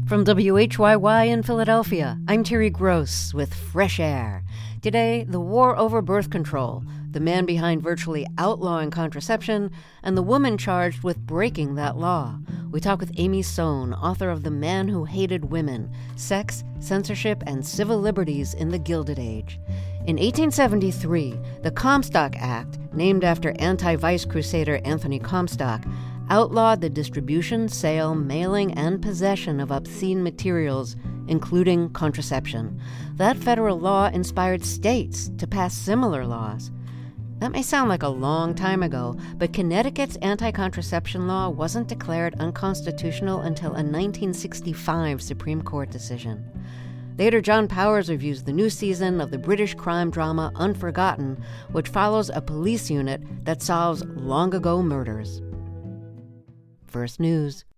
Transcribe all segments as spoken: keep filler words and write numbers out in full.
From W H Y Y in Philadelphia, I'm Terry Gross with Fresh Air. Today, the war over birth control, the man behind virtually outlawing contraception, and the woman charged with breaking that law. We talk with Amy Sohn, author of The Man Who Hated Women, Sex, Censorship, and Civil Liberties in the Gilded Age. In eighteen seventy-three, the Comstock Act, named after anti-vice crusader Anthony Comstock, outlawed the distribution, sale, mailing, and possession of obscene materials, including contraception. That federal law inspired states to pass similar laws. That may sound like a long time ago, but Connecticut's anti-contraception law wasn't declared unconstitutional until a nineteen sixty-five Supreme Court decision. Later, John Powers reviews the new season of the British crime drama Unforgotten, which follows a police unit that solves long-ago murders. First News.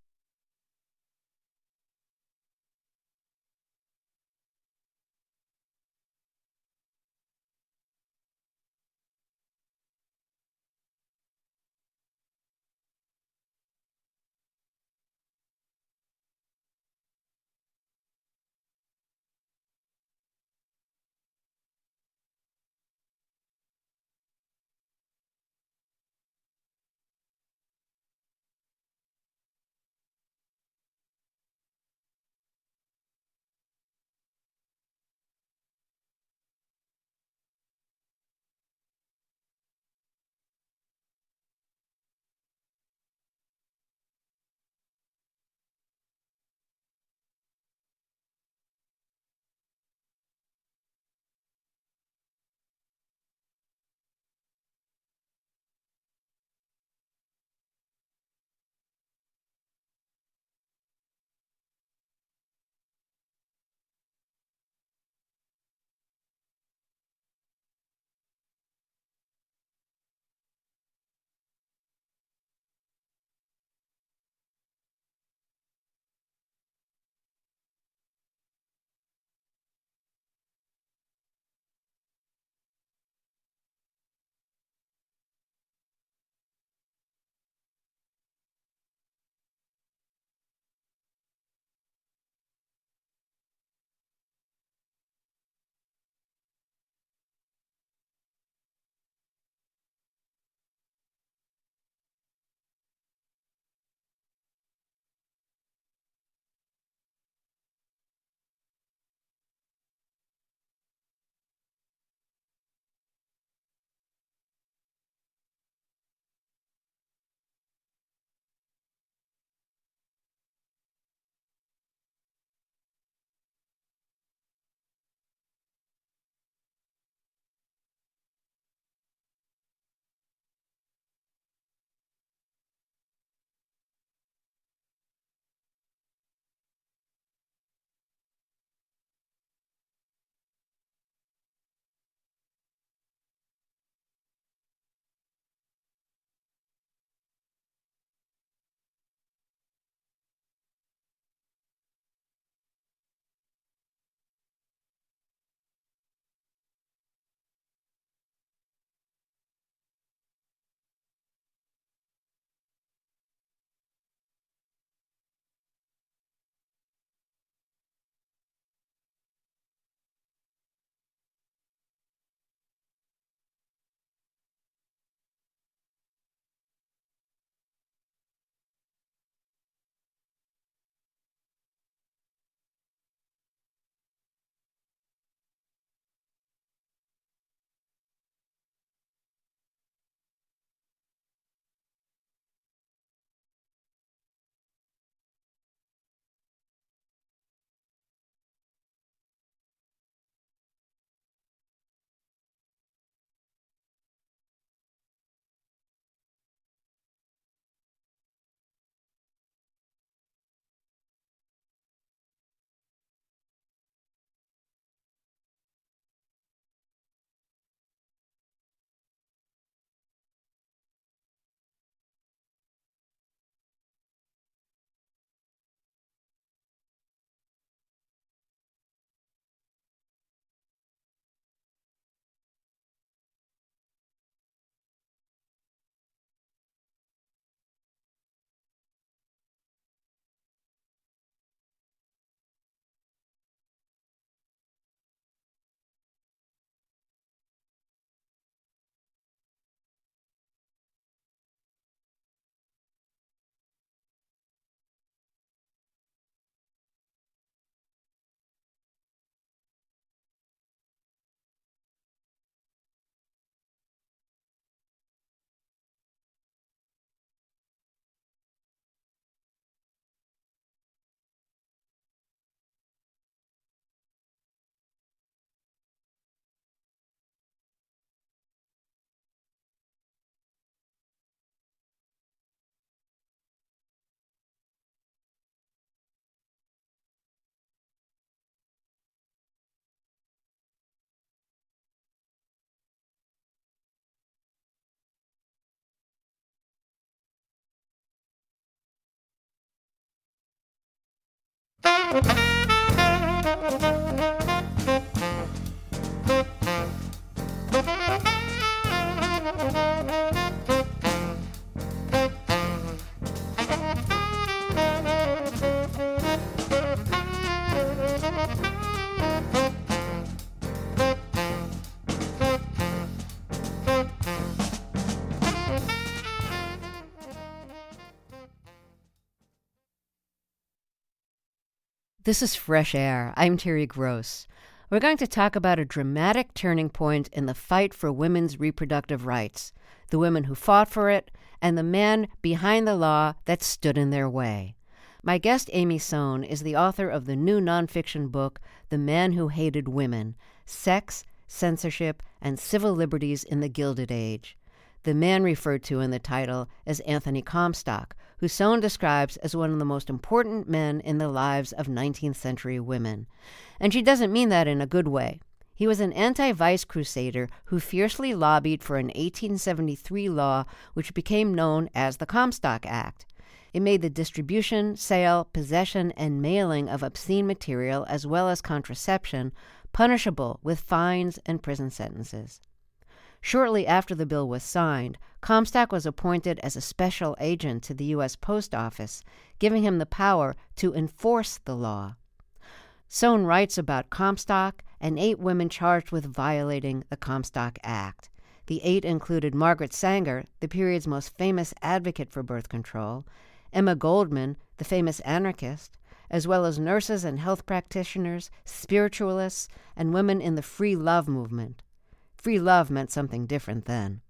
This is Fresh Air. I'm Terry Gross. We're going to talk about a dramatic turning point in the fight for women's reproductive rights, the women who fought for it, and the men behind the law that stood in their way. My guest, Amy Sohn, is the author of the new nonfiction book, The Man Who Hated Women: Sex, Censorship, and Civil Liberties in the Gilded Age. The man referred to in the title is Anthony Comstock, who Sohn describes as one of the most important men in the lives of nineteenth century women. And she doesn't mean that in a good way. He was an anti-vice crusader who fiercely lobbied for an eighteen seventy-three law which became known as the Comstock Act. It made the distribution, sale, possession, and mailing of obscene material as well as contraception punishable with fines and prison sentences. Shortly after the bill was signed, Comstock was appointed as a special agent to the U S Post Office, giving him the power to enforce the law. Sohn writes about Comstock and eight women charged with violating the Comstock Act. The eight included Margaret Sanger, the period's most famous advocate for birth control, Emma Goldman, the famous anarchist, as well as nurses and health practitioners, spiritualists, and women in the free love movement. Free love meant something different then.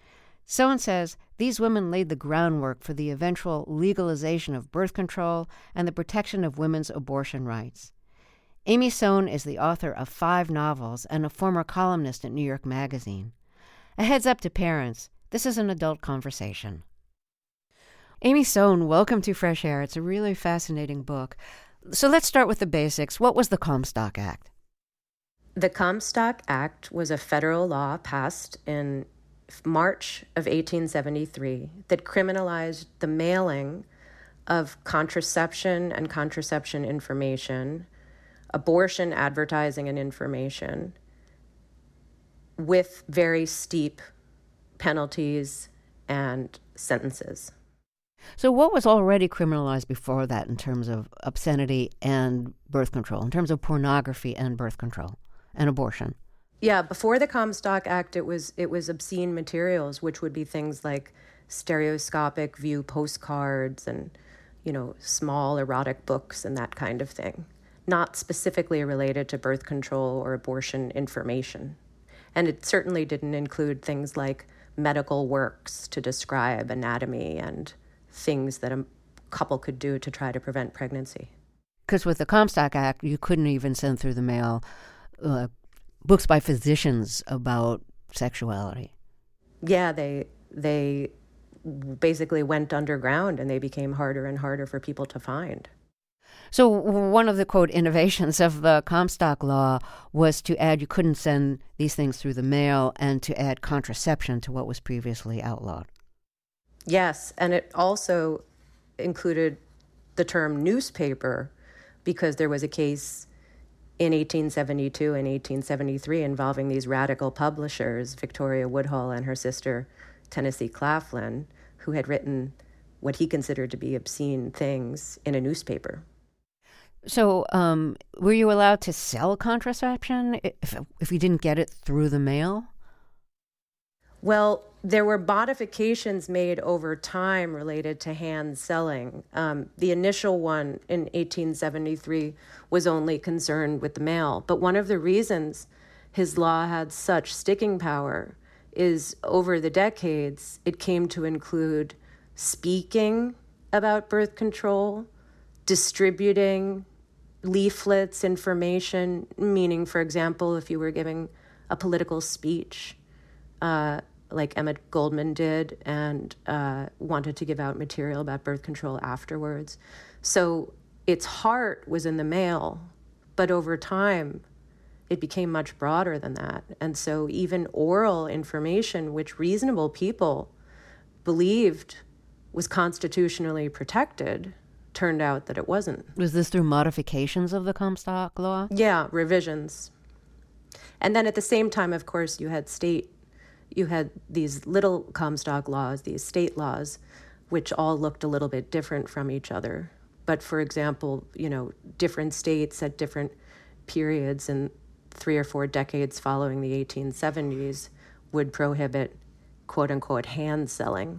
Sohn says these women laid the groundwork for the eventual legalization of birth control and the protection of women's abortion rights. Amy Sohn is the author of five novels and a former columnist at New York Magazine. A heads up to parents, this is an adult conversation. Amy Sohn, welcome to Fresh Air. It's a really fascinating book. So let's start with the basics. What was the Comstock Act? The Comstock Act was a federal law passed in March of eighteen seventy-three that criminalized the mailing of contraception and contraception information, abortion advertising and information, with very steep penalties and sentences. So what was already criminalized before that in terms of obscenity and birth control, in terms of pornography and birth control and abortion? Yeah, before the Comstock Act, it was it was obscene materials, which would be things like stereoscopic view postcards and, you know, small erotic books and that kind of thing, not specifically related to birth control or abortion information. And it certainly didn't include things like medical works to describe anatomy and things that a couple could do to try to prevent pregnancy. Because with the Comstock Act, you couldn't even send through the mail uh, books by physicians about sexuality. Yeah, they they basically went underground and they became harder and harder for people to find. So one of the, quote, innovations of the Comstock law was to add you couldn't send these things through the mail and to add contraception to what was previously outlawed. Yes, and it also included the term newspaper because there was a case in eighteen seventy-two and eighteen seventy-three involving these radical publishers, Victoria Woodhull and her sister Tennessee Claflin, who had written what he considered to be obscene things in a newspaper. So um, were you allowed to sell contraception if, if you didn't get it through the mail? Well, there were modifications made over time related to hand selling. Um, the initial one in eighteen seventy-three was only concerned with the mail. But one of the reasons his law had such sticking power is over the decades, it came to include speaking about birth control, distributing leaflets, information, meaning, for example, if you were giving a political speech, uh, like Emma Goldman did, and uh, wanted to give out material about birth control afterwards. So its heart was in the mail, but over time, it became much broader than that. And so even oral information, which reasonable people believed was constitutionally protected, turned out that it wasn't. Was this through modifications of the Comstock law? Yeah, revisions. And then at the same time, of course, you had state, you had these little Comstock laws, these state laws, which all looked a little bit different from each other. But for example, you know, different states at different periods in three or four decades following the eighteen seventies would prohibit, quote unquote, hand selling.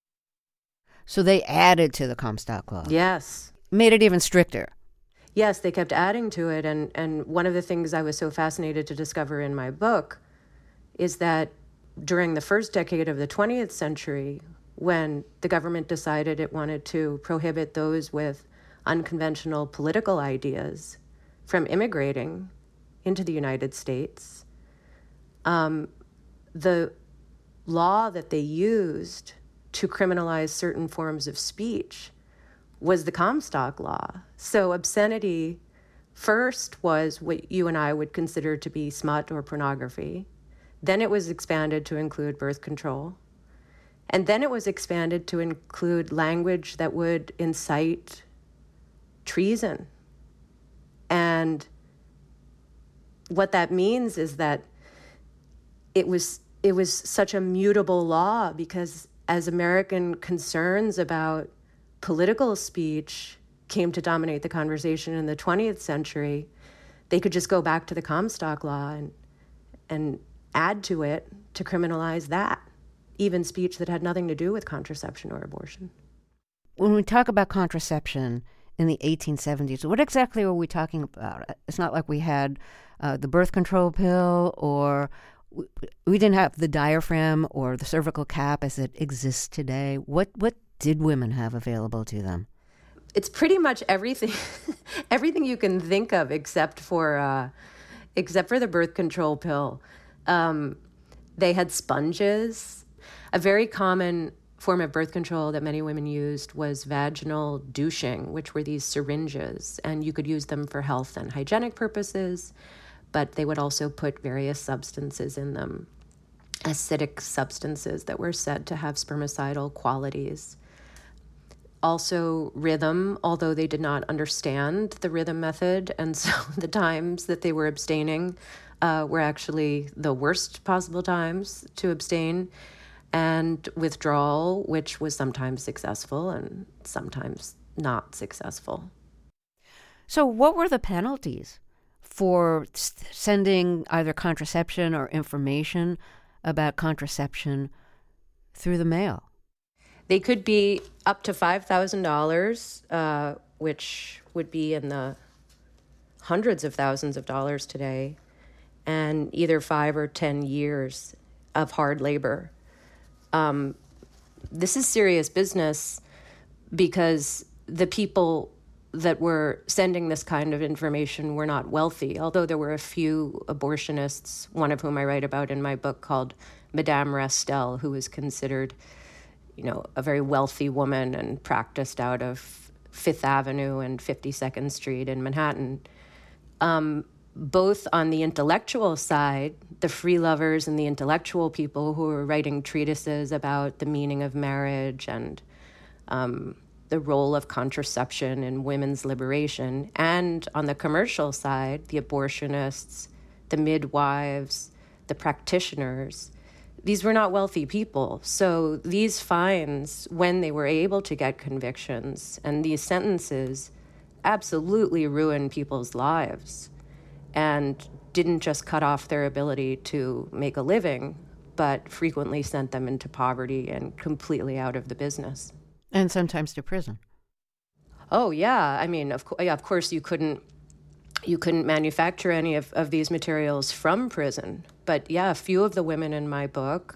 So they added to the Comstock law. Yes. Made it even stricter. Yes, they kept adding to it. And, and one of the things I was so fascinated to discover in my book is that during the first decade of the twentieth century, when the government decided it wanted to prohibit those with unconventional political ideas from immigrating into the United States, um, the law that they used to criminalize certain forms of speech was the Comstock law. So obscenity first was what you and I would consider to be smut or pornography. Then it was expanded to include birth control. And then it was expanded to include language that would incite treason. And what that means is that it was it was such a mutable law because as American concerns about political speech came to dominate the conversation in the twentieth century, they could just go back to the Comstock law and and add to it to criminalize that, even speech that had nothing to do with contraception or abortion. When we talk about contraception in the eighteen seventies, what exactly are we talking about? It's not like we had uh, the birth control pill, or we, we didn't have the diaphragm or the cervical cap as it exists today. What what did women have available to them? It's pretty much everything, everything you can think of, except for uh, except for the birth control pill. Um, they had sponges. A very common form of birth control that many women used was vaginal douching, which were these syringes, and you could use them for health and hygienic purposes, but they would also put various substances in them, acidic substances that were said to have spermicidal qualities. Also rhythm, although they did not understand the rhythm method, and so the times that they were abstaining uh, were actually the worst possible times to abstain. And withdrawal, which was sometimes successful and sometimes not successful. So what were the penalties for s- sending either contraception or information about contraception through the mail? They could be up to five thousand dollars, uh, which would be in the hundreds of thousands of dollars today, and either five or ten years of hard labor. Um, this is serious business because the people that were sending this kind of information were not wealthy, although there were a few abortionists, one of whom I write about in my book called Madame Rastel, who was considered, you know, a very wealthy woman and practiced out of Fifth Avenue and fifty-second Street in Manhattan. Um, both on the intellectual side, the free lovers and the intellectual people who were writing treatises about the meaning of marriage and um, the role of contraception in women's liberation, and on the commercial side, the abortionists, the midwives, the practitioners. These were not wealthy people. So these fines, when they were able to get convictions, and these sentences absolutely ruined people's lives and didn't just cut off their ability to make a living, but frequently sent them into poverty and completely out of the business. And sometimes to prison. Oh, yeah. I mean, of, co- yeah, of course, you couldn't you couldn't manufacture any of, of these materials from prison. But yeah, a few of the women in my book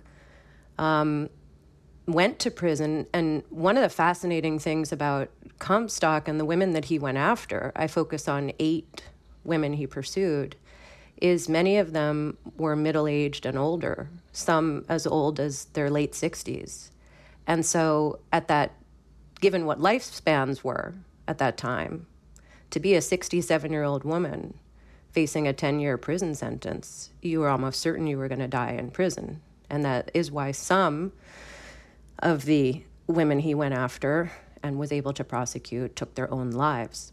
um, went to prison. And one of the fascinating things about Comstock and the women that he went after, I focus on eight women he pursued, is many of them were middle-aged and older, some as old as their late sixties. And so at that, given what lifespans were at that time, to be a sixty-seven-year-old woman facing a ten-year prison sentence, you were almost certain you were going to die in prison. And that is why some of the women he went after and was able to prosecute took their own lives.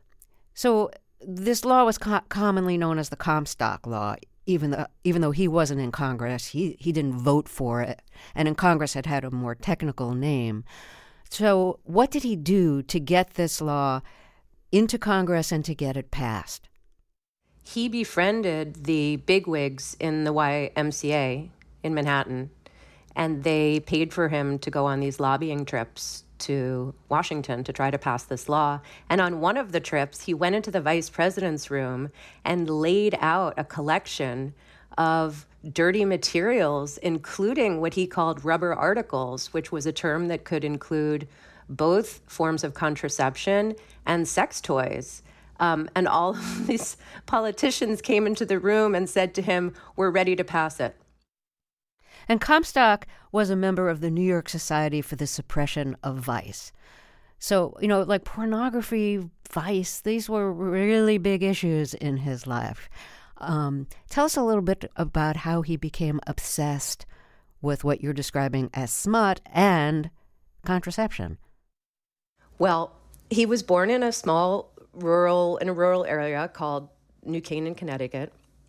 So this law was co- commonly known as the Comstock Law, even though, even though he wasn't in Congress. He, he didn't vote for it, and in Congress it had a more technical name. So what did he do to get this law into Congress and to get it passed? He befriended the bigwigs in the Y M C A in Manhattan, and they paid for him to go on these lobbying trips to Washington to try to pass this law. And on one of the trips, he went into the vice president's room and laid out a collection of dirty materials, including what he called rubber articles, which was a term that could include both forms of contraception and sex toys. Um, and all of these politicians came into the room and said to him, "We're ready to pass it." And Comstock was a member of the New York Society for the Suppression of Vice. So, you know, like pornography, vice, these were really big issues in his life. Um, tell us a little bit about how he became obsessed with what you're describing as smut and contraception. Well, he was born in a small rural, in a rural area called New Canaan, Connecticut.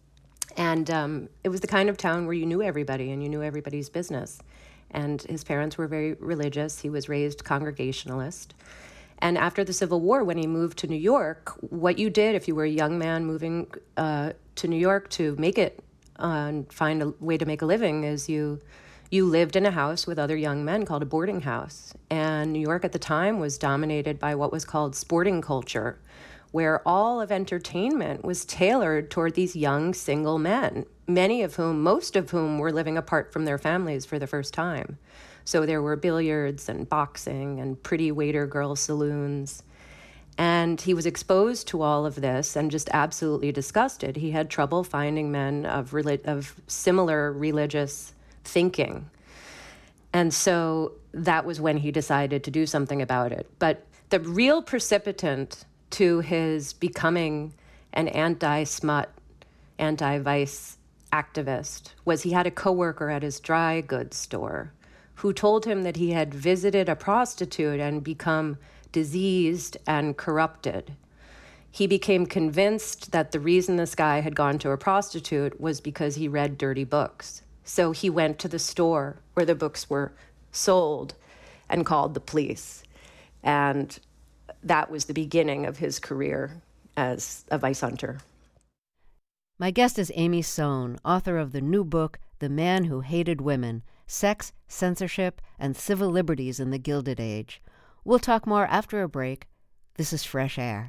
And um, it was the kind of town where you knew everybody and you knew everybody's business. And his parents were very religious. He was raised Congregationalist. And after the Civil War, when he moved to New York, what you did if you were a young man moving uh, to New York to make it uh, and find a way to make a living is you you lived in a house with other young men called a boarding house. And New York at the time was dominated by what was called sporting culture, where all of entertainment was tailored toward these young single men, many of whom, most of whom were living apart from their families for the first time. So there were billiards and boxing and pretty waiter girl saloons. And he was exposed to all of this and just absolutely disgusted. He had trouble finding men of relig- of similar religious thinking. And so that was when he decided to do something about it. But the real precipitant to his becoming an anti-smut, anti-vice activist was he had a coworker at his dry goods store who told him that he had visited a prostitute and become diseased and corrupted. He became convinced that the reason this guy had gone to a prostitute was because he read dirty books. So he went to the store where the books were sold and called the police. And that was the beginning of his career as a vice hunter. My guest is Amy Sohn, author of the new book, The Man Who Hated Women, Sex, Censorship, and Civil Liberties in the Gilded Age. We'll talk more after a break. This is Fresh Air.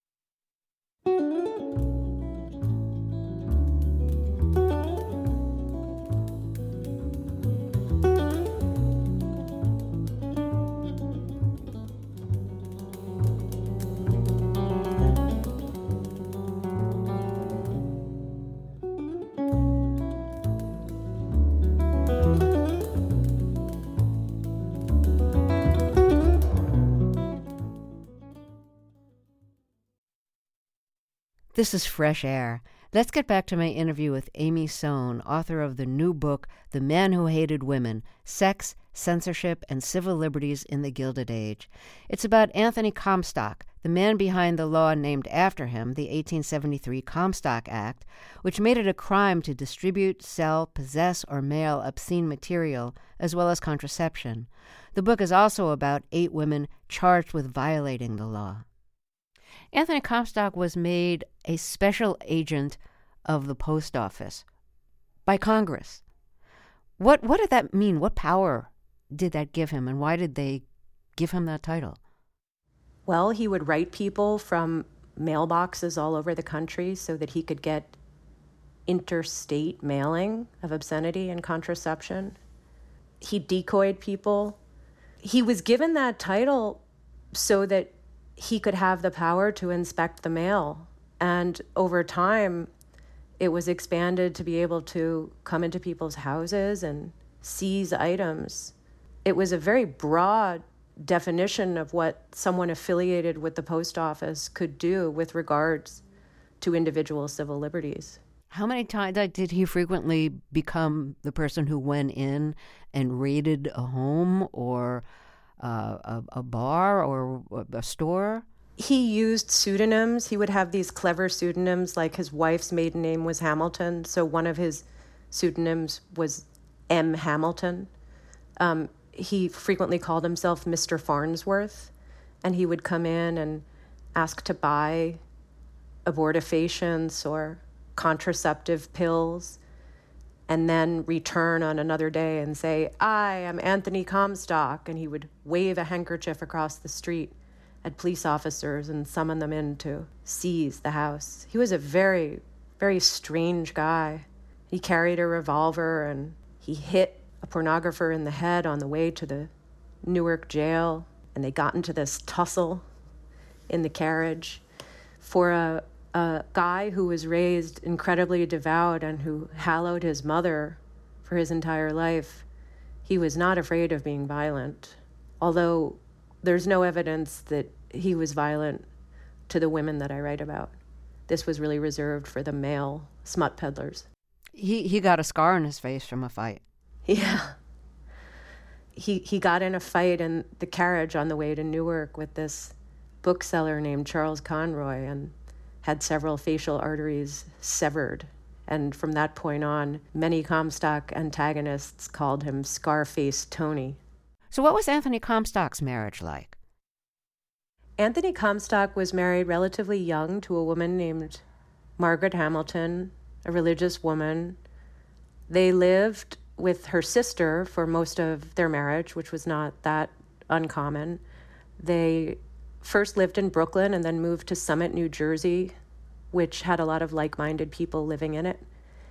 This is Fresh Air. Let's get back to my interview with Amy Sohn, author of the new book, The Man Who Hated Women, Sex, Censorship, and Civil Liberties in the Gilded Age. It's about Anthony Comstock, the man behind the law named after him, the eighteen seventy-three Comstock Act, which made it a crime to distribute, sell, possess, or mail obscene material, as well as contraception. The book is also about eight women charged with violating the law. Anthony Comstock was made a special agent of the post office by Congress. What what did that mean? What power did that give him, and why did they give him that title? Well, he would write people from mailboxes all over the country so that he could get interstate mailing of obscenity and contraception. He decoyed people. He was given that title so that he could have the power to inspect the mail. And over time, it was expanded to be able to come into people's houses and seize items. It was a very broad definition of what someone affiliated with the post office could do with regards to individual civil liberties. How many times did he frequently become the person who went in and raided a home or uh, a, a bar or a store? He used pseudonyms. He would have these clever pseudonyms, like his wife's maiden name was Hamilton, so one of his pseudonyms was M. Hamilton. Um, he frequently called himself Mister Farnsworth, and he would come in and ask to buy abortifacients or contraceptive pills, and then return on another day and say, "I am Anthony Comstock," and he would wave a handkerchief across the street at police officers and summon them in to seize the house. He was a very, very strange guy. He carried a revolver and he hit a pornographer in the head on the way to the Newark jail, and they got into this tussle in the carriage. For a, a guy who was raised incredibly devout and who hallowed his mother for his entire life, he was not afraid of being violent, although there's no evidence that he was violent to the women that I write about. This was really reserved for the male smut peddlers. He he got a scar on his face from a fight. Yeah. He he got in a fight in the carriage on the way to Newark with this bookseller named Charles Conroy and had several facial arteries severed. And from that point on, many Comstock antagonists called him Scarface Tony. So what was Anthony Comstock's marriage like? Anthony Comstock was married relatively young to a woman named Margaret Hamilton, a religious woman. They lived with her sister for most of their marriage, which was not that uncommon. They first lived in Brooklyn and then moved to Summit, New Jersey, which had a lot of like-minded people living in it.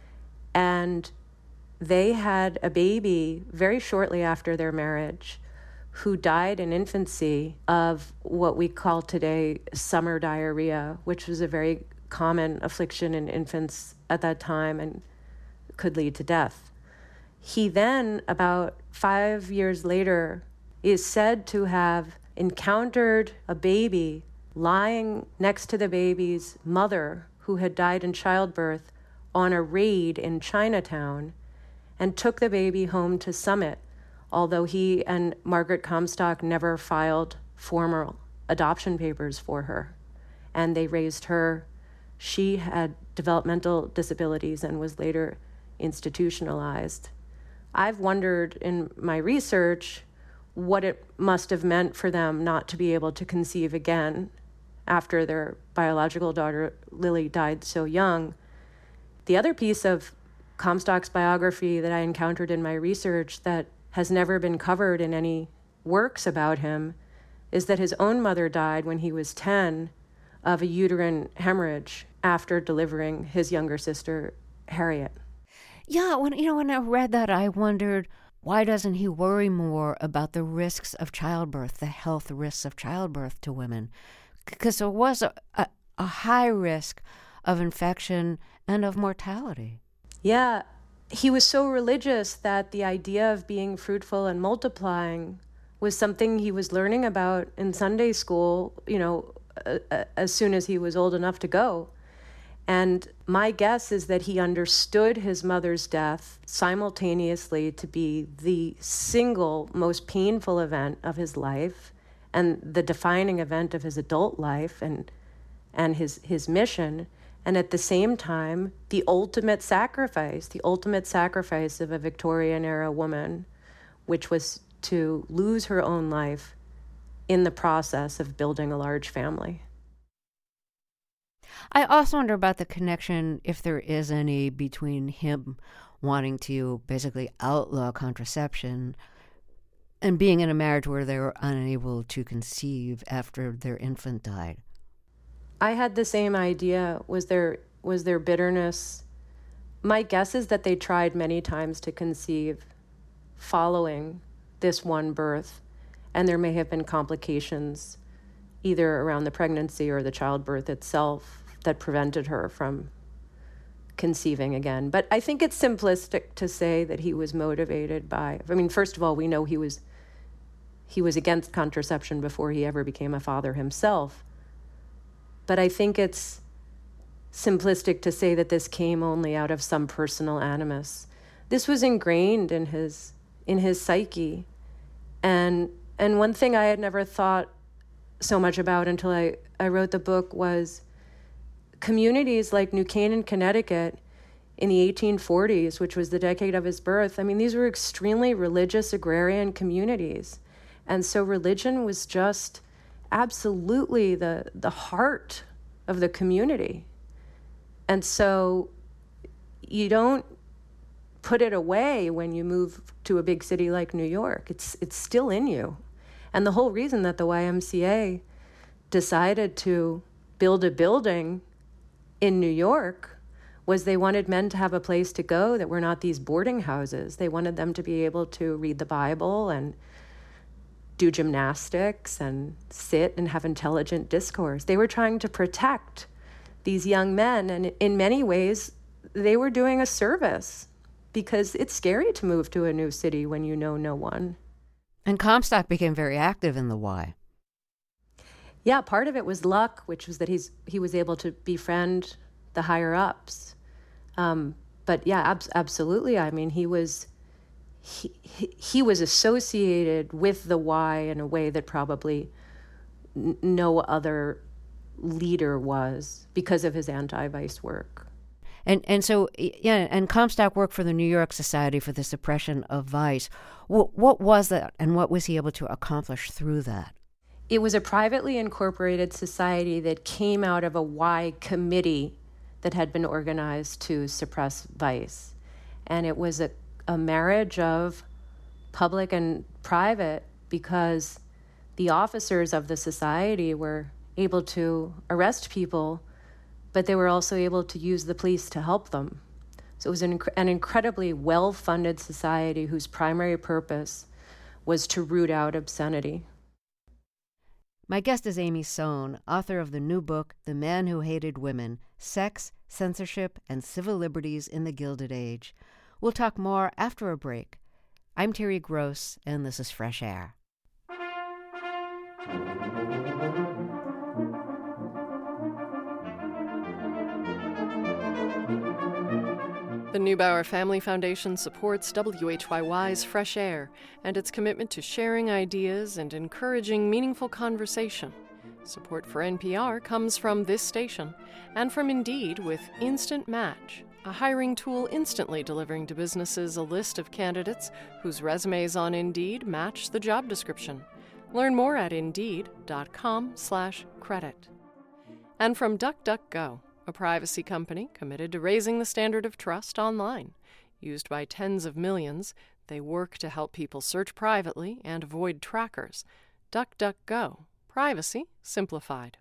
And they had a baby very shortly after their marriage who died in infancy of what we call today summer diarrhea, which was a very common affliction in infants at that time and could lead to death. He then, about five years later, is said to have encountered a baby lying next to the baby's mother, who had died in childbirth, on a raid in Chinatown, and took the baby home to Summit, although he and Margaret Comstock never filed formal adoption papers for her. And they raised her. She had developmental disabilities and was later institutionalized. I've wondered in my research what it must have meant for them not to be able to conceive again after their biological daughter, Lily, died so young. The other piece of Comstock's biography that I encountered in my research that has never been covered in any works about him is that his own mother died when he was ten of a uterine hemorrhage after delivering his younger sister, Harriet. Yeah, when you know when I read that, I wondered, why doesn't he worry more about the risks of childbirth, the health risks of childbirth to women? Because there was a, a, a high risk of infection and of mortality. Yeah, he was so religious that the idea of being fruitful and multiplying was something he was learning about in Sunday school, you know, uh, uh, as soon as he was old enough to go. And my guess is that he understood his mother's death simultaneously to be the single most painful event of his life and the defining event of his adult life and and his, his mission, and at the same time, the ultimate sacrifice, the ultimate sacrifice of a Victorian-era woman, which was to lose her own life in the process of building a large family. I also wonder about the connection, if there is any, between him wanting to basically outlaw contraception and being in a marriage where they were unable to conceive after their infant died. I had the same idea. Was there was there bitterness? My guess is that they tried many times to conceive following this one birth, and there may have been complications either around the pregnancy or the childbirth itself that prevented her from conceiving again. But I think it's simplistic to say that he was motivated by, I mean, first of all, we know he was he was against contraception before he ever became a father himself. But I think it's simplistic to say that this came only out of some personal animus. This was ingrained in his in his psyche. And And one thing I had never thought so much about until I, I wrote the book was communities like New Canaan, Connecticut in the eighteen forties, which was the decade of his birth. I mean, these were extremely religious agrarian communities. And so religion was just absolutely the, the heart of the community. And so you don't put it away when you move to a big city like New York. It's it's still in you. And the whole reason that the Y M C A decided to build a building in New York was they wanted men to have a place to go that were not these boarding houses. They wanted them to be able to read the Bible and do gymnastics and sit and have intelligent discourse. They were trying to protect these young men, and in many ways, they were doing a service because it's scary to move to a new city when you know no one. And Comstock became very active in the Y. Yeah, part of it was luck, which was that he's he was able to befriend the higher-ups. Um, but yeah, ab- absolutely. I mean, he was he, he he was associated with the Y in a way that probably n- no other leader was because of his anti-vice work. And and so, yeah, and Comstock worked for the New York Society for the Suppression of Vice. What, what was that, and what was he able to accomplish through that? It was a privately incorporated society that came out of a Y committee that had been organized to suppress vice. And it was a, a marriage of public and private because the officers of the society were able to arrest people, but they were also able to use the police to help them. So it was an, inc- an incredibly well-funded society whose primary purpose was to root out obscenity. My guest is Amy Sohn, author of the new book, The Man Who Hated Women, Sex, Censorship, and Civil Liberties in the Gilded Age. We'll talk more after a break. I'm Terry Gross, and this is Fresh Air. The Neubauer Family Foundation supports W H Y Y's Fresh Air and its commitment to sharing ideas and encouraging meaningful conversation. Support for N P R comes from this station and from Indeed with Instant Match, a hiring tool instantly delivering to businesses a list of candidates whose resumes on Indeed match the job description. Learn more at Indeed.com slash credit. And from DuckDuckGo, a privacy company committed to raising the standard of trust online. Used by tens of millions, they work to help people search privately and avoid trackers. DuckDuckGo. Privacy simplified.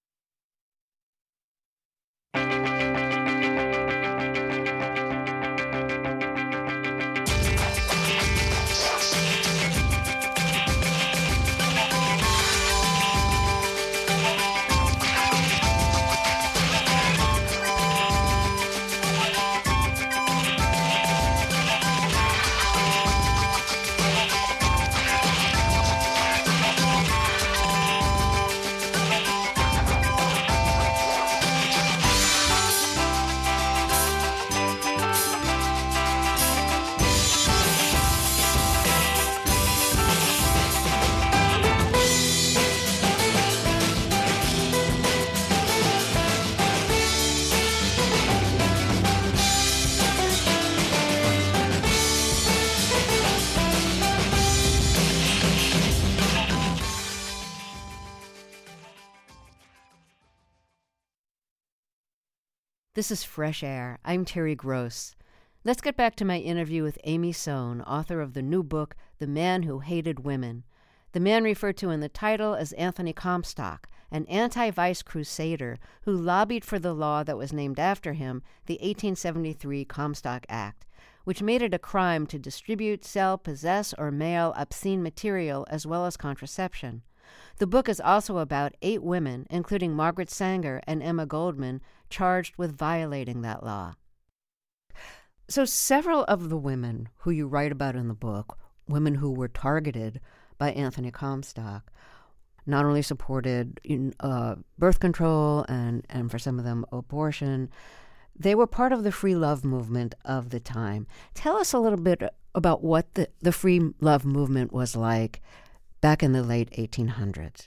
This is Fresh Air. I'm Terry Gross. Let's get back to my interview with Amy Sohn, author of the new book, The Man Who Hated Women. The man referred to in the title as Anthony Comstock, an anti-vice crusader who lobbied for the law that was named after him, the eighteen seventy-three Comstock Act, which made it a crime to distribute, sell, possess, or mail obscene material as well as contraception. The book is also about eight women, including Margaret Sanger and Emma Goldman, charged with violating that law. So several of the women who you write about in the book, women who were targeted by Anthony Comstock, not only supported in, uh, birth control and, and for some of them abortion, they were part of the free love movement of the time. Tell us a little bit about what the, the free love movement was like back in the late eighteen hundreds?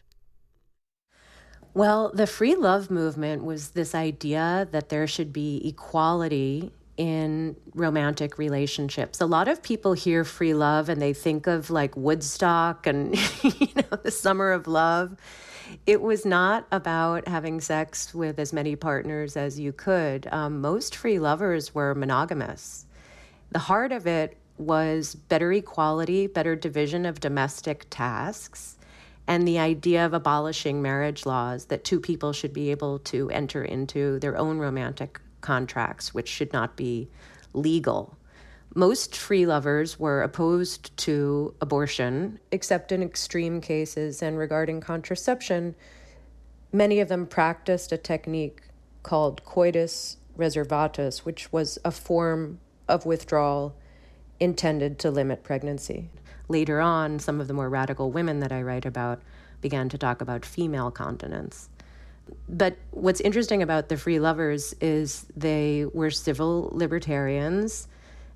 Well, the free love movement was this idea that there should be equality in romantic relationships. A lot of people hear free love and they think of like Woodstock and you know, the summer of love. It was not about having sex with as many partners as you could. Um, most free lovers were monogamous. The heart of it was better equality, better division of domestic tasks, and the idea of abolishing marriage laws, that two people should be able to enter into their own romantic contracts, which should not be legal. Most free lovers were opposed to abortion, except in extreme cases. And regarding contraception, many of them practiced a technique called coitus reservatus, which was a form of withdrawal intended to limit pregnancy. Later on, some of the more radical women that I write about began to talk about female continence. But what's interesting about the free lovers is they were civil libertarians,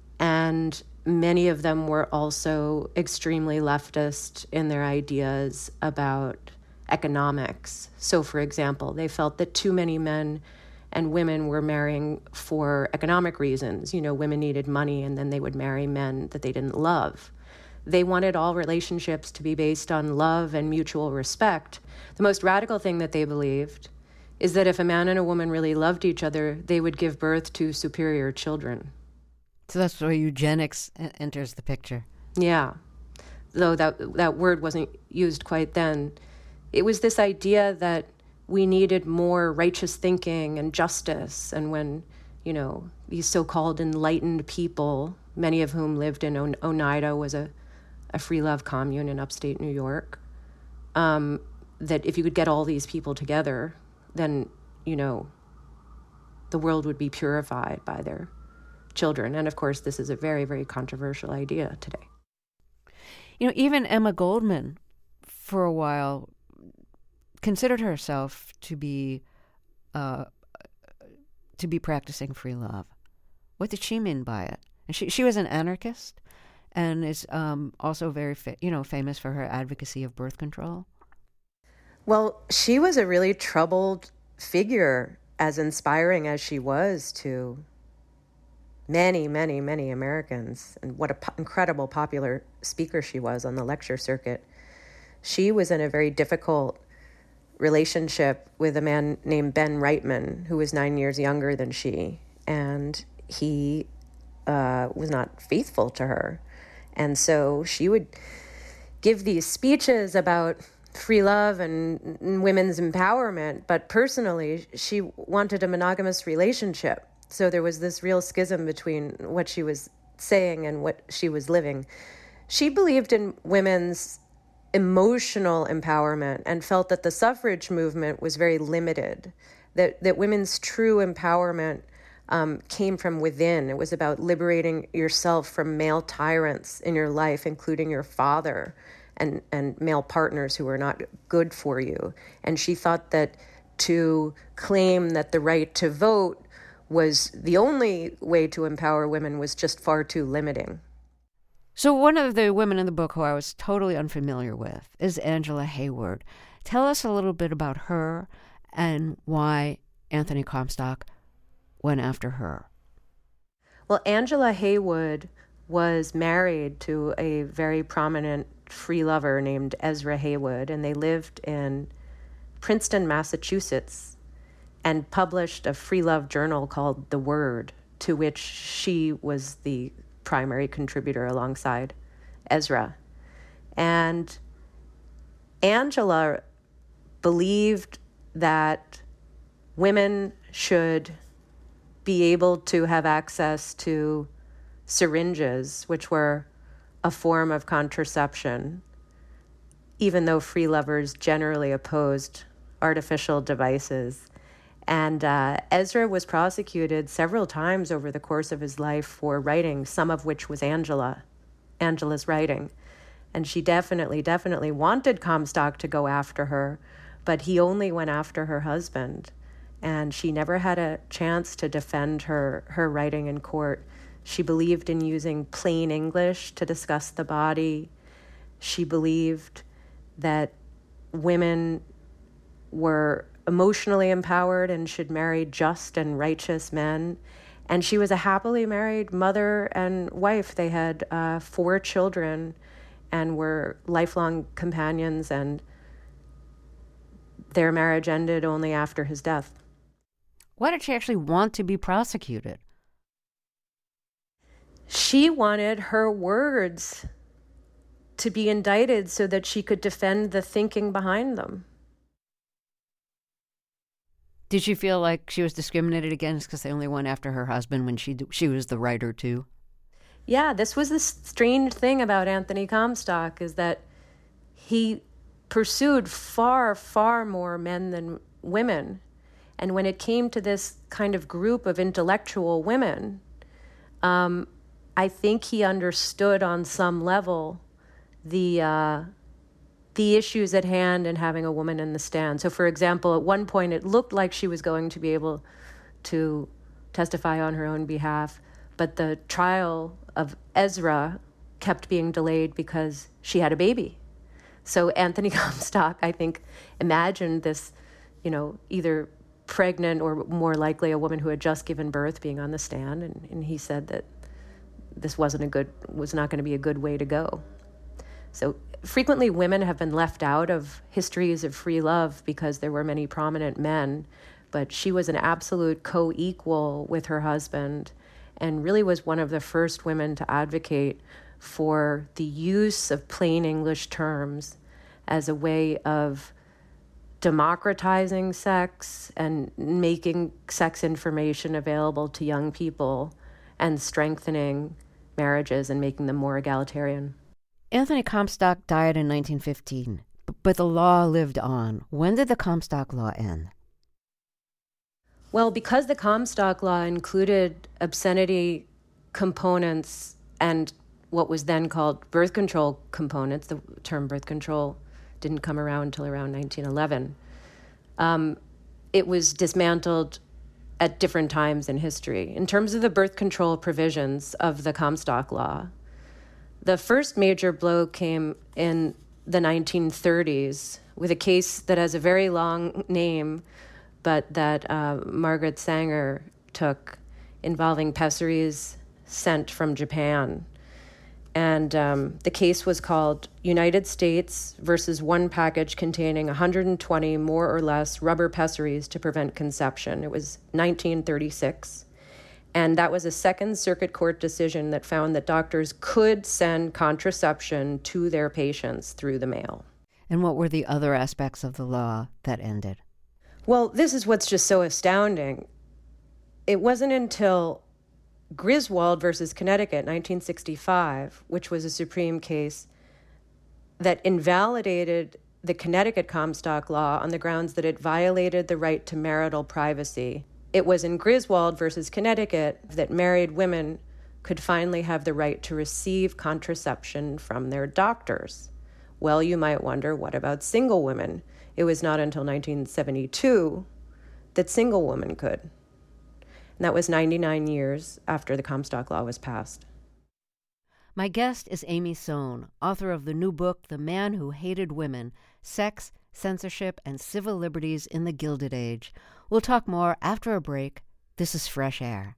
and many of them were also extremely leftist in their ideas about economics. So, for example, they felt that too many men and women were marrying for economic reasons. You know, women needed money, and then they would marry men that they didn't love. They wanted all relationships to be based on love and mutual respect. The most radical thing that they believed is that if a man and a woman really loved each other, they would give birth to superior children. So that's where eugenics enters the picture. Yeah, though that that word wasn't used quite then. It was this idea that we needed more righteous thinking and justice. And when, you know, these so-called enlightened people, many of whom lived in On- Oneida, was a, a free love commune in upstate New York, um, that if you could get all these people together, then, you know, the world would be purified by their children. And of course, this is a very, very controversial idea today. You know, even Emma Goldman, for a while, considered herself to be uh, to be practicing free love. What did she mean by it? And she she was an anarchist, and is um, also very fa- you know famous for her advocacy of birth control. Well, she was a really troubled figure, as inspiring as she was to many, many, many Americans, and what an po- incredible popular speaker she was on the lecture circuit. She was in a very difficult relationship with a man named Ben Reitman, who was nine years younger than she, and he uh, was not faithful to her. And so she would give these speeches about free love and, and women's empowerment, but personally, she wanted a monogamous relationship. So there was this real schism between what she was saying and what she was living. She believed in women's emotional empowerment and felt that the suffrage movement was very limited, that, that women's true empowerment um, came from within. It was about liberating yourself from male tyrants in your life, including your father and, and male partners who were not good for you. And she thought that to claim that the right to vote was the only way to empower women was just far too limiting. So one of the women in the book who I was totally unfamiliar with is Angela Hayward. Tell us a little bit about her and why Anthony Comstock went after her. Well, Angela Hayward was married to a very prominent free lover named Ezra Haywood, and they lived in Princeton, Massachusetts, and published a free love journal called The Word, to which she was the primary contributor alongside Ezra. And Angela believed that women should be able to have access to syringes, which were a form of contraception, even though free lovers generally opposed artificial devices. And uh, Ezra was prosecuted several times over the course of his life for writing, some of which was Angela, Angela's writing. And she definitely, definitely wanted Comstock to go after her, but he only went after her husband. And she never had a chance to defend her, her writing in court. She believed in using plain English to discuss the body. She believed that women were emotionally empowered and should marry just and righteous men. And she was a happily married mother and wife. They had uh, four children and were lifelong companions, and their marriage ended only after his death. Why did she actually want to be prosecuted? She wanted her words to be indicted so that she could defend the thinking behind them. Did she feel like she was discriminated against because they only went after her husband when she she was the writer too? Yeah, this was the strange thing about Anthony Comstock, is that he pursued far, far more men than women. And when it came to this kind of group of intellectual women, um, I think he understood on some level the uh, the issues at hand in having a woman in the stand. So, for example, at one point it looked like she was going to be able to testify on her own behalf, but the trial of Ezra kept being delayed because she had a baby. So Anthony Comstock, I think, imagined this, you know, either pregnant or more likely a woman who had just given birth being on the stand, and, and he said that this wasn't a good, was not going to be a good way to go. So frequently women have been left out of histories of free love because there were many prominent men, but she was an absolute co-equal with her husband and really was one of the first women to advocate for the use of plain English terms as a way of democratizing sex and making sex information available to young people and strengthening marriages and making them more egalitarian. Anthony Comstock died in nineteen fifteen, but the law lived on. When did the Comstock Law end? Well, because the Comstock Law included obscenity components and what was then called birth control components, the term birth control didn't come around until around nineteen eleven, um, it was dismantled at different times in history. In terms of the birth control provisions of the Comstock Law, the first major blow came in the nineteen thirties with a case that has a very long name, but that uh, Margaret Sanger took, involving pessaries sent from Japan. And um, the case was called United States versus one package containing one hundred twenty more or less rubber pessaries to prevent conception. It was nineteen thirty-six. And that was a Second Circuit Court decision that found that doctors could send contraception to their patients through the mail. And what were the other aspects of the law that ended? Well, this is what's just so astounding. It wasn't until Griswold versus Connecticut, nineteen sixty-five, which was a Supreme case that invalidated the Connecticut Comstock Law on the grounds that it violated the right to marital privacy. It was in Griswold versus Connecticut that married women could finally have the right to receive contraception from their doctors. Well, you might wonder, what about single women? It was not until nineteen seventy-two that single women could. And that was ninety-nine years after the Comstock Law was passed. My guest is Amy Sohn, author of the new book, The Man Who Hated Women, Sex, Censorship, and Civil Liberties in the Gilded Age. We'll talk more after a break. This is Fresh Air.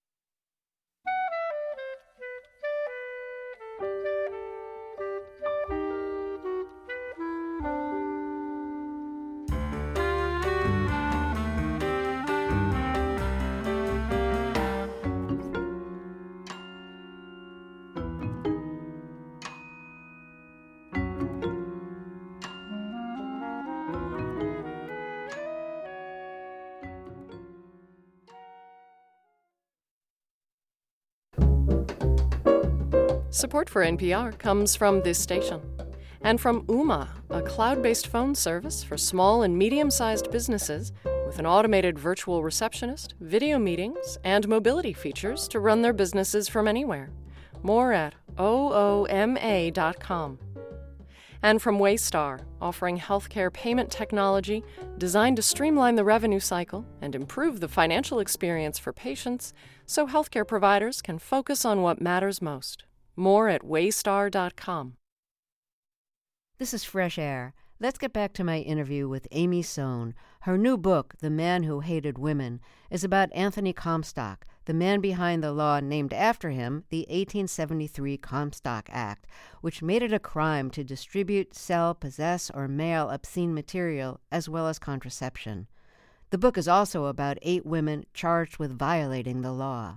Support for N P R comes from this station and from Ooma, a cloud-based phone service for small and medium-sized businesses with an automated virtual receptionist, video meetings, and mobility features to run their businesses from anywhere. More at ooma dot com. And from Waystar, offering healthcare payment technology designed to streamline the revenue cycle and improve the financial experience for patients so healthcare providers can focus on what matters most. More at waystar dot com. This is Fresh Air. Let's get back to my interview with Amy Sohn. Her new book, The Man Who Hated Women, is about Anthony Comstock, the man behind the law named after him, the eighteen seventy-three Comstock Act, which made it a crime to distribute, sell, possess, or mail obscene material, as well as contraception. The book is also about eight women charged with violating the law.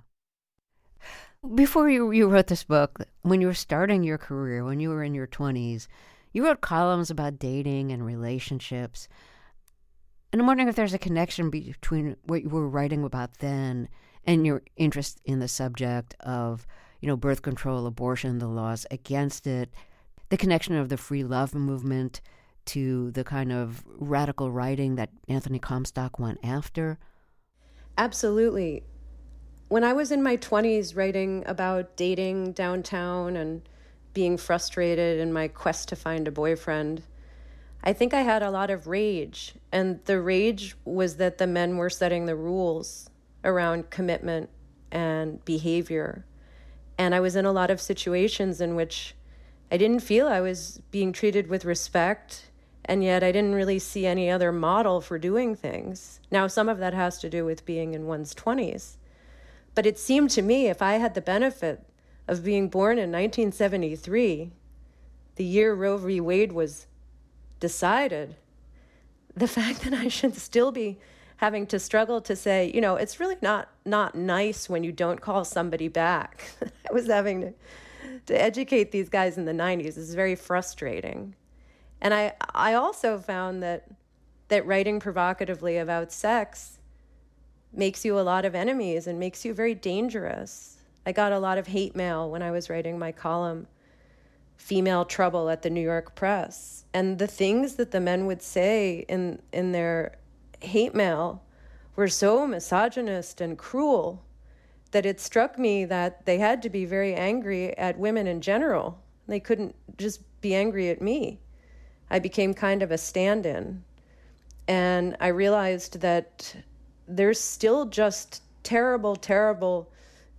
Before you, you wrote this book, when you were starting your career, when you were in your twenties, you wrote columns about dating and relationships. And I'm wondering if there's a connection between what you were writing about then and your interest in the subject of, you know, birth control, abortion, the laws against it, the connection of the free love movement to the kind of radical writing that Anthony Comstock went after. Absolutely. When I was in my twenties writing about dating downtown and being frustrated in my quest to find a boyfriend, I think I had a lot of rage. And the rage was that the men were setting the rules around commitment and behavior. And I was in a lot of situations in which I didn't feel I was being treated with respect, and yet I didn't really see any other model for doing things. Now, some of that has to do with being in one's twenties. But it seemed to me, if I had the benefit of being born in nineteen seventy-three, the year Roe v. Wade was decided, the fact that I should still be having to struggle to say, you know, it's really not not nice when you don't call somebody back. I was having to, to educate these guys in the nineties. It's very frustrating. And I I also found that that writing provocatively about sex makes you a lot of enemies and makes you very dangerous. I got a lot of hate mail when I was writing my column, Female Trouble, at the New York Press. And the things that the men would say in in their hate mail were so misogynist and cruel that it struck me that they had to be very angry at women in general. They couldn't just be angry at me. I became kind of a stand-in. And I realized that there's still just terrible, terrible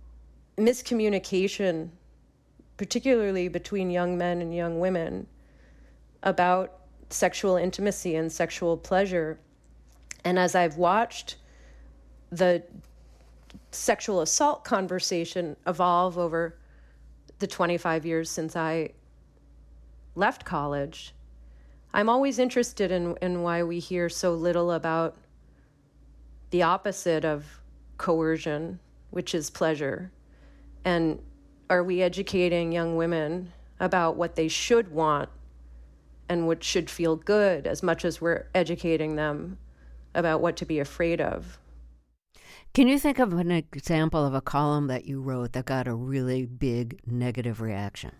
miscommunication, particularly between young men and young women, about sexual intimacy and sexual pleasure. And as I've watched the sexual assault conversation evolve over the twenty-five years since I left college, I'm always interested in, in why we hear so little about the opposite of coercion, which is pleasure. And are we educating young women about what they should want and what should feel good as much as we're educating them about what to be afraid of? Can you think of an example of a column that you wrote that got a really big negative reaction?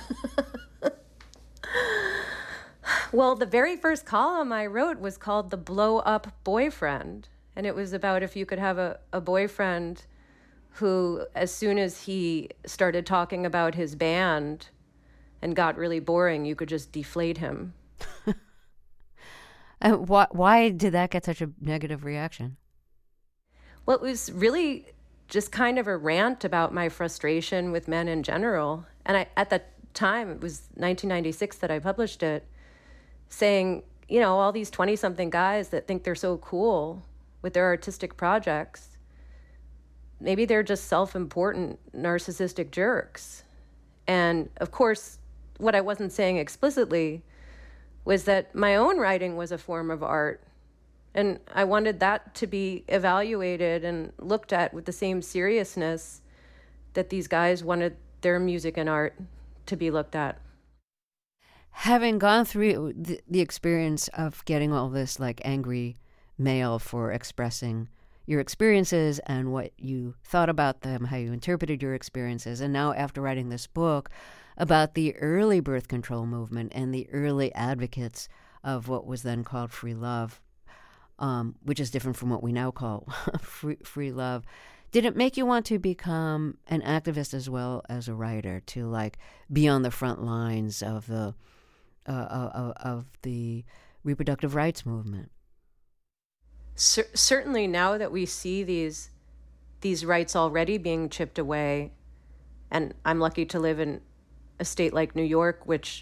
Well, the very first column I wrote was called The Blow Up Boyfriend. And it was about if you could have a, a boyfriend who, as soon as he started talking about his band and got really boring, you could just deflate him. And why, why did that get such a negative reaction? Well, it was really just kind of a rant about my frustration with men in general. And I, at that time, it was nineteen ninety-six that I published it, saying, you know, all these twenty-something guys that think they're so cool with their artistic projects, maybe they're just self-important, narcissistic jerks. And of course, what I wasn't saying explicitly was that my own writing was a form of art. And I wanted that to be evaluated and looked at with the same seriousness that these guys wanted their music and art to be looked at. Having gone through the, the experience of getting all this like angry mail for expressing your experiences and what you thought about them, how you interpreted your experiences, and now after writing this book about the early birth control movement and the early advocates of what was then called free love, um, which is different from what we now call free, free love, did it make you want to become an activist as well as a writer, to like be on the front lines of the uh, of, of the reproductive rights movement? C- certainly now that we see these these rights already being chipped away, and I'm lucky to live in a state like New York, which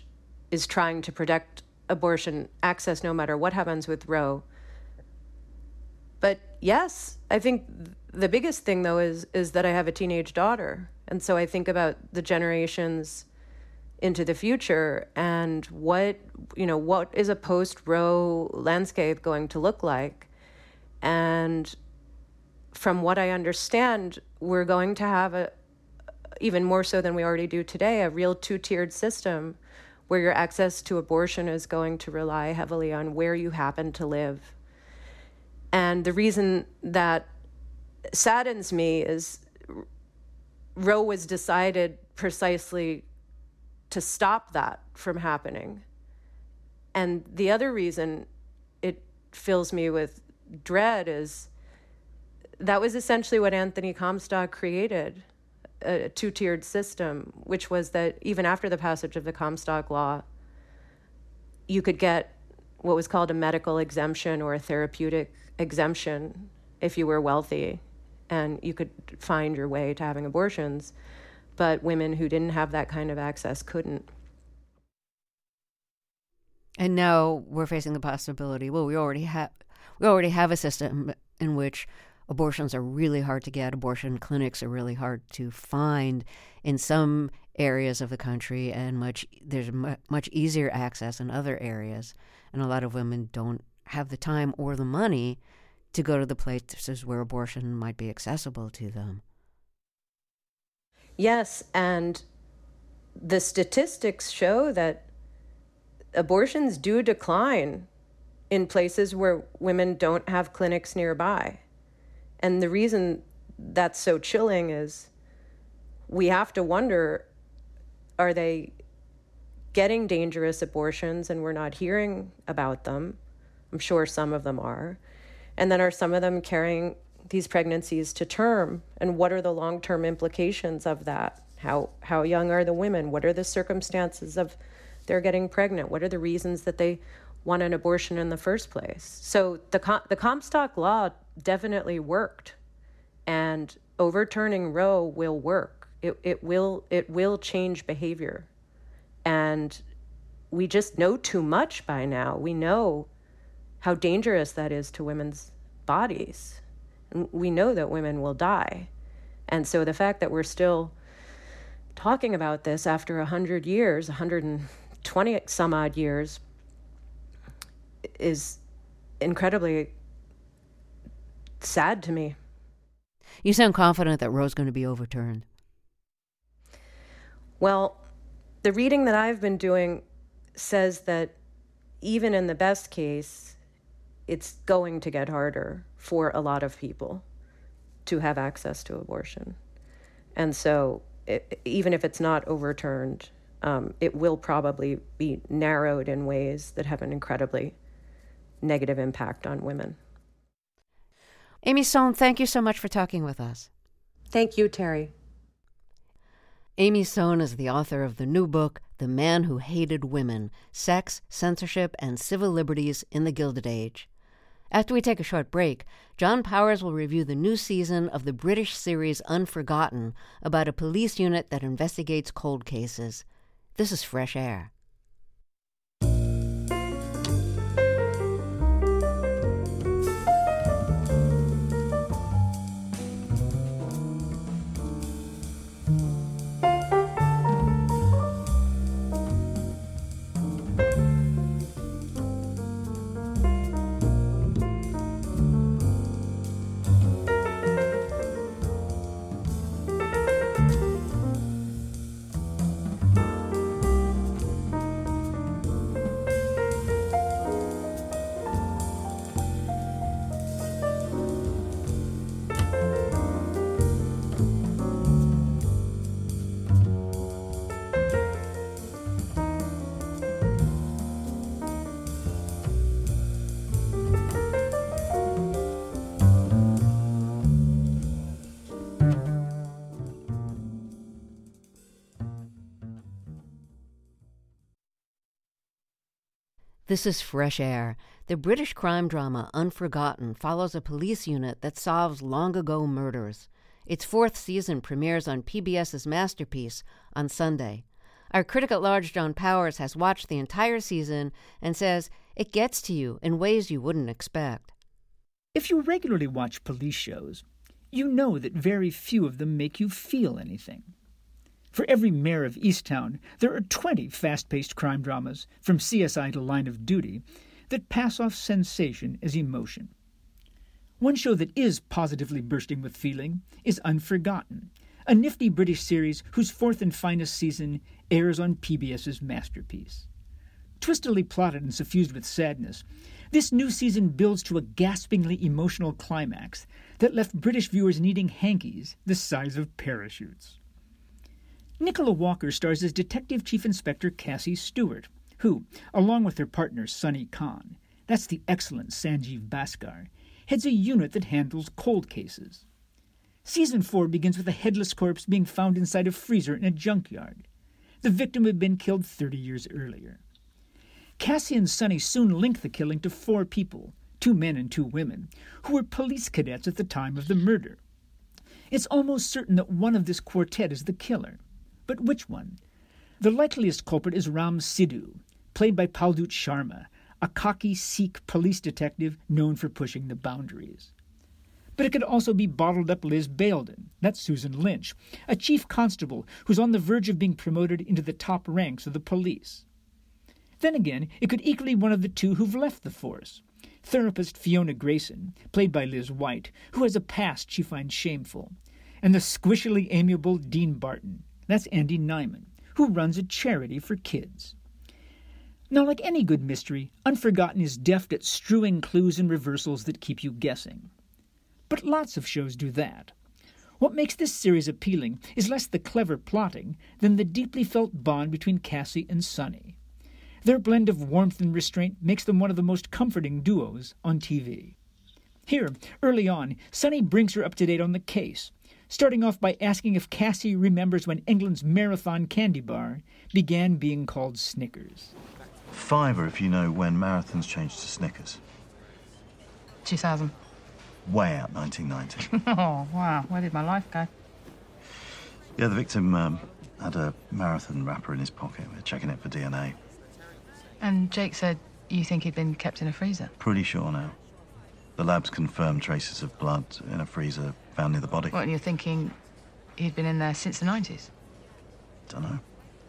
is trying to protect abortion access no matter what happens with Roe. But yes, I think the biggest thing, though, is is that I have a teenage daughter. And so I think about the generations into the future and what, you know, what is a post-Roe landscape going to look like? And from what I understand, we're going to have a, even more so than we already do today, a real two-tiered system where your access to abortion is going to rely heavily on where you happen to live. And the reason that saddens me is Roe was decided precisely to stop that from happening. And the other reason it fills me with dread is that was essentially what Anthony Comstock created, a two-tiered system, which was that even after the passage of the Comstock Law, you could get what was called a medical exemption or a therapeutic exemption if you were wealthy, and you could find your way to having abortions. But women who didn't have that kind of access couldn't. And now we're facing the possibility, well, we already have we already have a system in which abortions are really hard to get. Abortion clinics are really hard to find in some areas of the country, and much there's mu- much easier access in other areas. And a lot of women don't have the time or the money to go to the places where abortion might be accessible to them. Yes, and the statistics show that abortions do decline in places where women don't have clinics nearby. And the reason that's so chilling is we have to wonder, are they getting dangerous abortions and we're not hearing about them? I'm sure some of them are. And then are some of them carrying these pregnancies to term? And what are the long-term implications of that? How how young are the women? What are the circumstances of their getting pregnant? What are the reasons that they want an abortion in the first place? So the the Comstock Law definitely worked, and overturning Roe will work. It it will it will change behavior, and we just know too much by now. We know how dangerous that is to women's bodies. And we know that women will die. And so the fact that we're still talking about this after one hundred years, one hundred twenty some odd years, is incredibly sad to me. You sound confident that Roe's going to be overturned. Well, the reading that I've been doing says that even in the best case, it's going to get harder for a lot of people to have access to abortion. And so it, even if it's not overturned, um, it will probably be narrowed in ways that have an incredibly negative impact on women. Amy Sohn, thank you so much for talking with us. Thank you, Terry. Amy Sohn is the author of the new book, The Man Who Hated Women, Sex, Censorship, and Civil Liberties in the Gilded Age. After we take a short break, John Powers will review the new season of the British series Unforgotten about a police unit that investigates cold cases. This is Fresh Air. This is Fresh Air. The British crime drama Unforgotten follows a police unit that solves long-ago murders. Its fourth season premieres on P B S's Masterpiece on Sunday. Our critic at large, John Powers, has watched the entire season and says it gets to you in ways you wouldn't expect. If you regularly watch police shows, you know that very few of them make you feel anything. For every mayor of Easttown, there are twenty fast-paced crime dramas, from C S I to Line of Duty, that pass off sensation as emotion. One show that is positively bursting with feeling is Unforgotten, a nifty British series whose fourth and finest season airs on PBS's Masterpiece. Twistedly plotted and suffused with sadness, this new season builds to a gaspingly emotional climax that left British viewers needing hankies the size of parachutes. Nicola Walker stars as Detective Chief Inspector Cassie Stewart, who, along with her partner Sunny Khan, that's the excellent Sanjeev Bhaskar, heads a unit that handles cold cases. Season four begins with a headless corpse being found inside a freezer in a junkyard. The victim had been killed thirty years earlier. Cassie and Sunny soon link the killing to four people, two men and two women, who were police cadets at the time of the murder. It's almost certain that one of this quartet is the killer. But which one? The likeliest culprit is Ram Sidhu, played by Paldut Sharma, a cocky Sikh police detective known for pushing the boundaries. But it could also be bottled-up Liz Baildon, that's Susan Lynch, a chief constable who's on the verge of being promoted into the top ranks of the police. Then again, it could equally be one of the two who've left the force. Therapist Fiona Grayson, played by Liz White, who has a past she finds shameful, and the squishily amiable Dean Barton, that's Andy Nyman, who runs a charity for kids. Now, like any good mystery, Unforgotten is deft at strewing clues and reversals that keep you guessing. But lots of shows do that. What makes this series appealing is less the clever plotting than the deeply felt bond between Cassie and Sunny. Their blend of warmth and restraint makes them one of the most comforting duos on T V. Here, early on, Sunny brings her up to date on the case, starting off by asking if Cassie remembers when England's marathon candy bar began being called Snickers. Fiver if you know when marathons changed to Snickers. two thousand. Way out nineteen ninety. Oh, wow. Where did my life go? Yeah, the victim um, had a marathon wrapper in his pocket. We're checking it for D N A. And Jake said you think he'd been kept in a freezer? Pretty sure now. The labs confirmed traces of blood in a freezer found near the body. What, and you're thinking he'd been in there since the nineties? Don't know.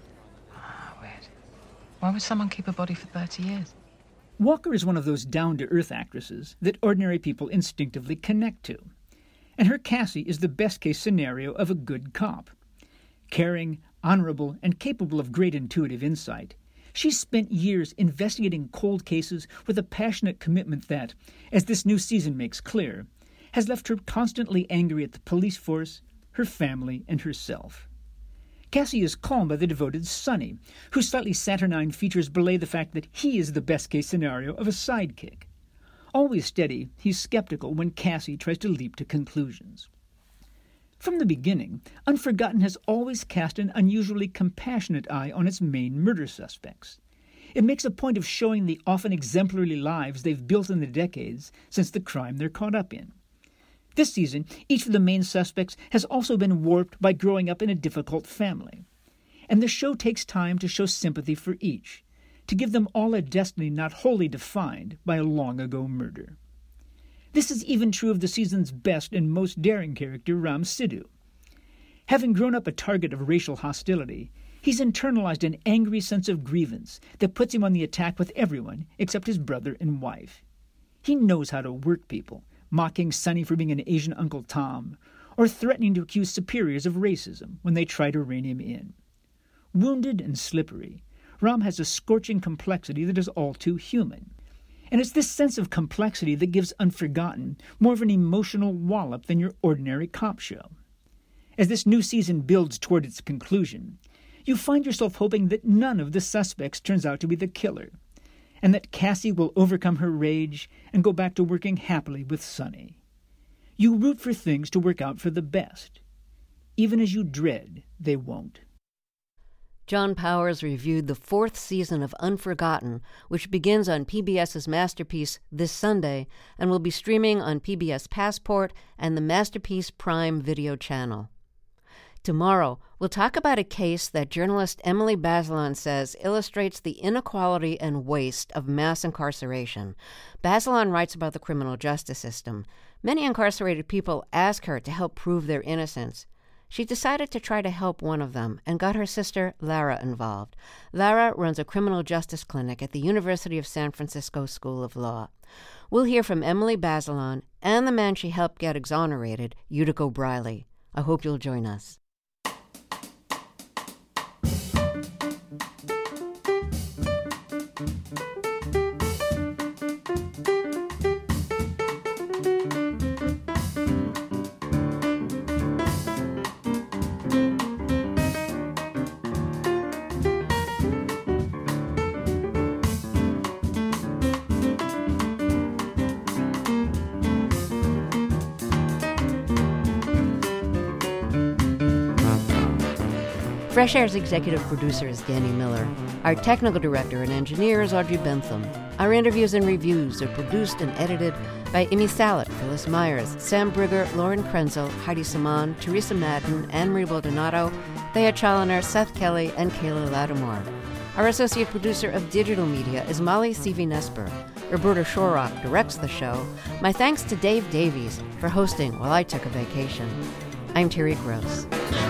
Ah, weird. Why would someone keep a body for thirty years? Walker is one of those down-to-earth actresses that ordinary people instinctively connect to. And her Cassie is the best-case scenario of a good cop. Caring, honorable, and capable of great intuitive insight, she's spent years investigating cold cases with a passionate commitment that, as this new season makes clear, has left her constantly angry at the police force, her family, and herself. Cassie is calmed by the devoted Sunny, whose slightly saturnine features belay the fact that he is the best-case scenario of a sidekick. Always steady, he's skeptical when Cassie tries to leap to conclusions. From the beginning, Unforgotten has always cast an unusually compassionate eye on its main murder suspects. It makes a point of showing the often exemplary lives they've built in the decades since the crime they're caught up in. This season, each of the main suspects has also been warped by growing up in a difficult family. And the show takes time to show sympathy for each, to give them all a destiny not wholly defined by a long-ago murder. This is even true of the season's best and most daring character, Ram Sidhu. Having grown up a target of racial hostility, he's internalized an angry sense of grievance that puts him on the attack with everyone except his brother and wife. He knows how to work people, mocking Sunny for being an Asian Uncle Tom, or threatening to accuse superiors of racism when they try to rein him in. Wounded and slippery, Ram has a scorching complexity that is all too human. And it's this sense of complexity that gives Unforgotten more of an emotional wallop than your ordinary cop show. As this new season builds toward its conclusion, you find yourself hoping that none of the suspects turns out to be the killer, and that Cassie will overcome her rage and go back to working happily with Sunny. You root for things to work out for the best, even as you dread they won't. John Powers reviewed the fourth season of Unforgotten, which begins on PBS's Masterpiece this Sunday and will be streaming on P B S Passport and the Masterpiece Prime video channel. Tomorrow, we'll talk about a case that journalist Emily Bazelon says illustrates the inequality and waste of mass incarceration. Bazelon writes about the criminal justice system. Many incarcerated people ask her to help prove their innocence. She decided to try to help one of them and got her sister Lara involved. Lara runs a criminal justice clinic at the University of San Francisco School of Law. We'll hear from Emily Bazelon and the man she helped get exonerated, Utico Briley. I hope you'll join us. Fresh Air's executive producer is Danny Miller. Our technical director and engineer is Audrey Bentham. Our interviews and reviews are produced and edited by Amy Salet, Phyllis Myers, Sam Brigger, Lauren Krenzel, Heidi Saman, Teresa Madden, Anne-Marie Baldonado, Thea Challoner, Seth Kelly, and Kayla Lattimore. Our associate producer of digital media is Molly Seavey-Nesper. Roberta Shorrock directs the show. My thanks to Dave Davies for hosting while I took a vacation. I'm Terry Gross.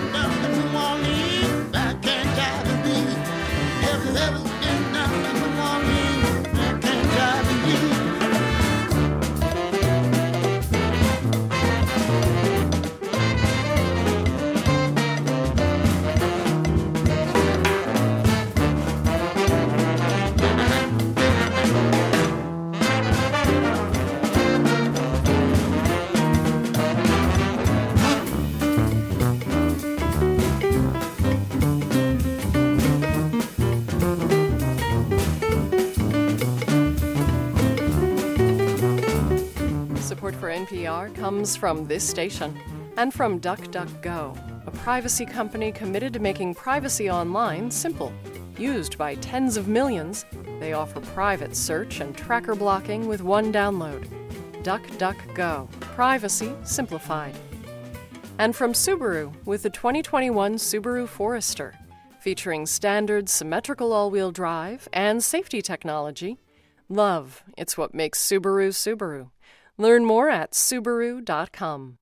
For N P R comes from this station and from DuckDuckGo, a privacy company committed to making privacy online simple. Used by tens of millions, they offer private search and tracker blocking with one download. DuckDuckGo, privacy simplified. And from Subaru with the twenty twenty-one Subaru Forester, featuring standard symmetrical all-wheel drive and safety technology. Love, it's what makes Subaru Subaru. Learn more at Subaru dot com.